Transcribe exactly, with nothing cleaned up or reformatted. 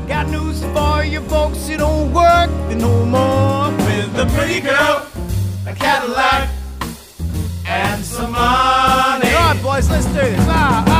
Got news for you folks, it don't work no more. With a pretty girl, a Cadillac, and some money. All right, boys, let's do this. Ah,